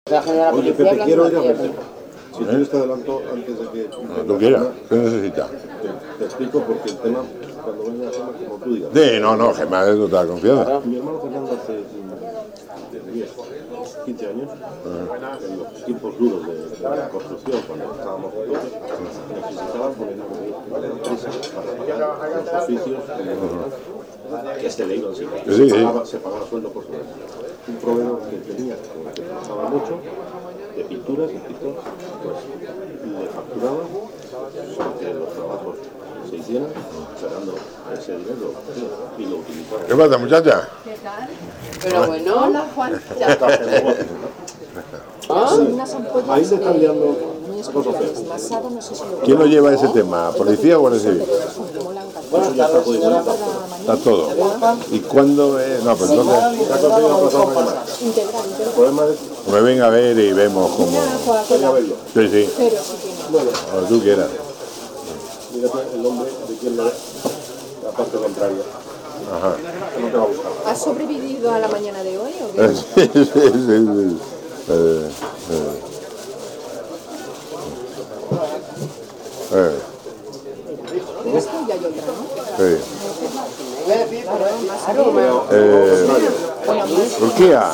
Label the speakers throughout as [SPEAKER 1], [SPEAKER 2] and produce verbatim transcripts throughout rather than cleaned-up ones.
[SPEAKER 1] Oye, Pepe, quiero ir a verte. Si quieres te adelanto antes de que...
[SPEAKER 2] Cuando tú quieras, ¿qué necesitas?
[SPEAKER 1] Te, te explico porque el tema, cuando venga a Gemma, como tú digas.
[SPEAKER 2] Sí, no, no, Gemma es de total confianza.
[SPEAKER 1] Mi hermano Fernando hace diez, quince años, uh-huh. en los tiempos duros de, de la construcción, cuando estábamos todos, necesitaban poner una empresa para pagar los oficios uh-huh. que se le iban sin sí, se, pagaba, sí. se pagaba sueldo por sueldo. Un proveedor que tenía, con el que trabajaba mucho, de pinturas, de pintor, pues le facturaba para que los trabajos se hicieran, esperando ese dinero y lo utilizaba.
[SPEAKER 2] ¿Qué pasa, muchacha?
[SPEAKER 3] ¿Qué tal? Pero bueno, hola Juan.
[SPEAKER 1] Ah, ahí se están liando cosas.
[SPEAKER 2] ¿Quién lo lleva ese tema? ¿Policía o Guardia Civil?
[SPEAKER 1] Bueno, ya está todo.
[SPEAKER 2] Está todo. ¿Y cuándo es? No, pues entonces...
[SPEAKER 1] ¿Se ha conseguido aplazar una llamada? El problema es...
[SPEAKER 2] Me venga a ver y vemos cómo...
[SPEAKER 1] Venga a verlo.
[SPEAKER 2] Sí, sí.
[SPEAKER 1] Bueno,
[SPEAKER 2] como tú quieras.
[SPEAKER 1] Mírate el nombre de quien lo es, la parte contraria.
[SPEAKER 2] Ajá.
[SPEAKER 1] No te va a gustar.
[SPEAKER 3] ¿Has sobrevivido a la mañana de hoy o qué?
[SPEAKER 2] Sí, sí, sí. sí. Eh, eh. Eh.
[SPEAKER 3] Esto ya hay otra, ¿no?
[SPEAKER 2] Sí. Eh, Turquía.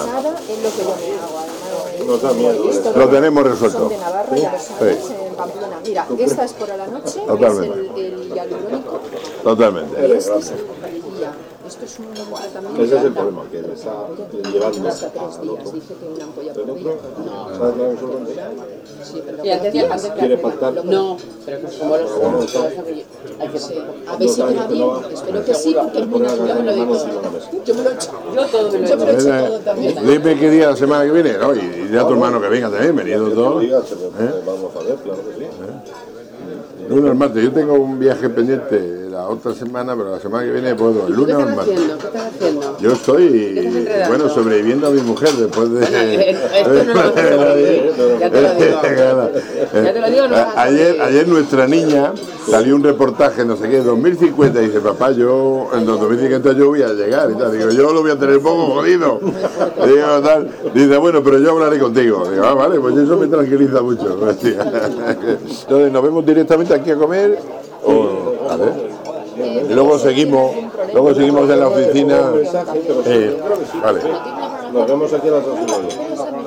[SPEAKER 1] Nos da miedo.
[SPEAKER 2] Lo tenemos resuelto.
[SPEAKER 3] Son de Navarra y la persona
[SPEAKER 2] Sí.
[SPEAKER 3] en Pamplona. Mira, esta es por la noche,
[SPEAKER 2] Totalmente.
[SPEAKER 3] es el, el hialurónico.
[SPEAKER 2] Totalmente.
[SPEAKER 3] Y este es el día. Esto es un tratamiento.
[SPEAKER 1] Ese es el problema, que le está llevando
[SPEAKER 3] Hasta tres días, dice que una ampolla por día.
[SPEAKER 1] ¿Sabes la resolvente?
[SPEAKER 3] Sí, pero
[SPEAKER 4] Y antes, antes
[SPEAKER 1] ¿Quiere pactar?
[SPEAKER 4] No, pero que como los segundos, hay que
[SPEAKER 3] sí. A ver si me va bien. Espero que sí, porque es muy natural. Yo me lo he hecho. Yo me lo he hecho.
[SPEAKER 4] Yo todo me lo he
[SPEAKER 3] Yo me lo he
[SPEAKER 4] hecho.
[SPEAKER 3] hecho todo también.
[SPEAKER 2] Dime qué día la semana que viene, ¿no? Y dile a tu hermano que venga también, venido todos.
[SPEAKER 1] ¿Eh? Vamos a ver, claro que sí.
[SPEAKER 2] Lunes al martes, yo tengo un viaje pendiente la otra semana, pero la semana que viene puedo, el
[SPEAKER 4] ¿Qué
[SPEAKER 2] lunes
[SPEAKER 4] estás
[SPEAKER 2] al martes.
[SPEAKER 4] haciendo? ¿Qué estás haciendo?
[SPEAKER 2] Yo estoy,
[SPEAKER 4] estás enredando?
[SPEAKER 2] bueno, sobreviviendo a mi mujer después de...
[SPEAKER 4] Esto no lo vas a sobrevivir, ya te lo digo. Ya te lo digo, no lo vas a
[SPEAKER 2] Ayer,
[SPEAKER 4] sobrevivir.
[SPEAKER 2] ayer nuestra niña salió un reportaje, no sé qué, dos mil cincuenta, y dice, papá, yo en dos mil cincuenta yo voy a llegar y tal. Digo, yo lo voy a tener poco jodido. Digo, tal. Dice, bueno, pero yo hablaré contigo. Digo, ah, vale, pues eso me tranquiliza mucho. Entonces, nos vemos directamente aquí a comer. O, a ver. Y luego seguimos, luego seguimos en la oficina. Eh, vale.
[SPEAKER 1] Nos vemos aquí a las dos y media.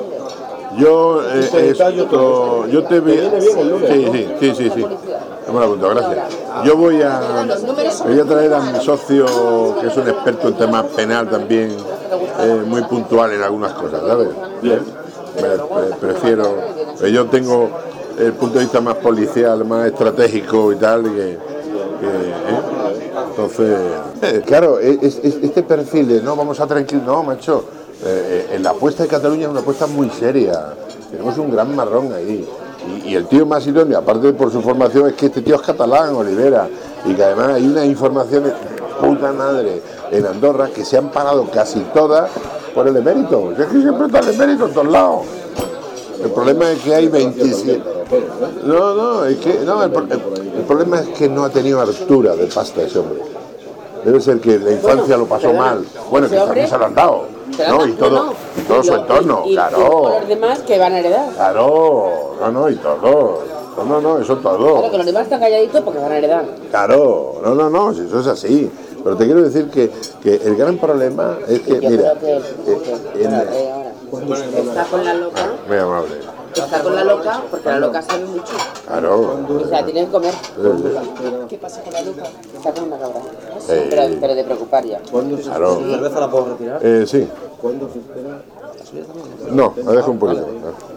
[SPEAKER 2] Yo, eh, esto, yo te veo. Sí, sí, sí, sí, sí. Me lo apunto, gracias. Yo voy a, voy a traer a mi socio, que es un experto en temas penal también, eh, muy puntual en algunas cosas, ¿sabes? Bien. Me, me prefiero. Yo tengo el punto de vista más policial, más estratégico y tal, que, que, ¿eh? Entonces, eh, claro, es, es, este perfil de no, vamos a tranquilo, no, macho, eh, en la apuesta de Cataluña es una apuesta muy seria, tenemos un gran marrón ahí, y, y el tío más idóneo, aparte por su formación, es que este tío es catalán, Olivera, y que además hay unas informaciones, puta madre, en Andorra, que se han pagado casi todas por el emérito, es que siempre está el emérito en todos lados. El problema es que hay veintisiete. No, no, es que no, el, el, el problema es que no ha tenido altura de pasta ese hombre. Debe ser que la infancia lo pasó mal. Bueno, que también se lo han dado, ¿no? Y todo, y todo su entorno,
[SPEAKER 4] y,
[SPEAKER 2] claro.
[SPEAKER 4] Y los demás que van a heredar.
[SPEAKER 2] Claro, no, no, y todo. No, no, no, eso todo.
[SPEAKER 4] Claro, que los demás están calladitos porque van a heredar.
[SPEAKER 2] Claro, no, no, no, si eso es así. Pero te quiero decir que, que el gran problema es que, mira,
[SPEAKER 4] que,
[SPEAKER 2] eh,
[SPEAKER 4] que,
[SPEAKER 2] en,
[SPEAKER 4] está con la loca.
[SPEAKER 2] muy amable.
[SPEAKER 4] Está con la loca porque la loca sabe mucho.
[SPEAKER 2] Claro.
[SPEAKER 4] O sea, tiene que comer.
[SPEAKER 3] ¿Qué pasa con la loca?
[SPEAKER 4] Está con una cabra.
[SPEAKER 2] Eh.
[SPEAKER 4] Pero, pero de preocupar ya.
[SPEAKER 2] Claro.
[SPEAKER 5] ¿La cerveza la puedo retirar?
[SPEAKER 2] Eh, sí.
[SPEAKER 1] ¿Cuándo se espera?
[SPEAKER 2] No, la dejo un poquito.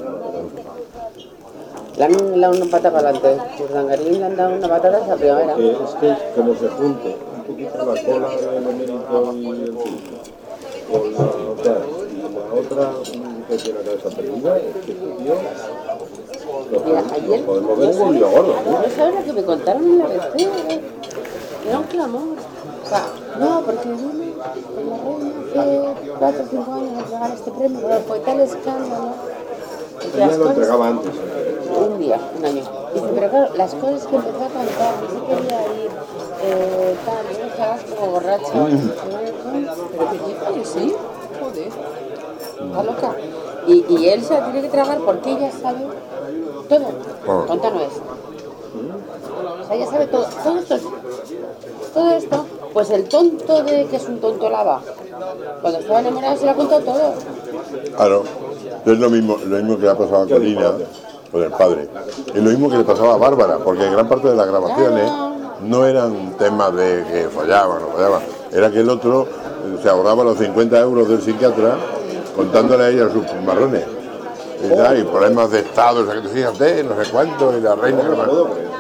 [SPEAKER 4] Le han dado una pata para adelante. Urdangarín le han dado una patada esa primavera.
[SPEAKER 1] Eh, es que como se junte un poquito la cola del emérito y el filtro con la otra y la otra que tiene la cabeza perdida, es que este tío lo
[SPEAKER 4] Mira,
[SPEAKER 1] podemos,
[SPEAKER 4] ayer,
[SPEAKER 1] lo podemos ver un lío gordo, ¿no?
[SPEAKER 4] ¿no sabes lo que me contaron en la receta? Era un clamor. O sea, no, porque vine con la reina hace cuatro o cinco años a entregar este premio, pero fue tal escándalo. Entre
[SPEAKER 1] Ella
[SPEAKER 4] las
[SPEAKER 1] lo
[SPEAKER 4] cosas-
[SPEAKER 1] entregaba antes.
[SPEAKER 4] Un día, un año. Dice, pero claro, las cosas que empezó a cantar, no se quería ir, eh, tal, yo estabas como borracha. Pero qué dices, sí, joder. Está loca. Y, y él se la tiene que tragar porque ella sabe todo.
[SPEAKER 2] Oh.
[SPEAKER 4] Tonta no es. O sea, ella sabe todo. Todo esto, todo esto, pues el tonto de que es un tonto lava, cuando estaba enamorado se le ha contado todo.
[SPEAKER 2] Claro, es lo mismo, lo mismo que le ha pasado a Corina con el padre. Es lo mismo que le pasaba a Bárbara, porque gran parte de las grabaciones no eran temas de que fallaban o fallaban. Era que el otro se ahorraba los cincuenta euros del psiquiatra contándole a ella sus marrones. Y, tal, y problemas de estado, o sea, que fíjate, no sé cuánto, y la reina...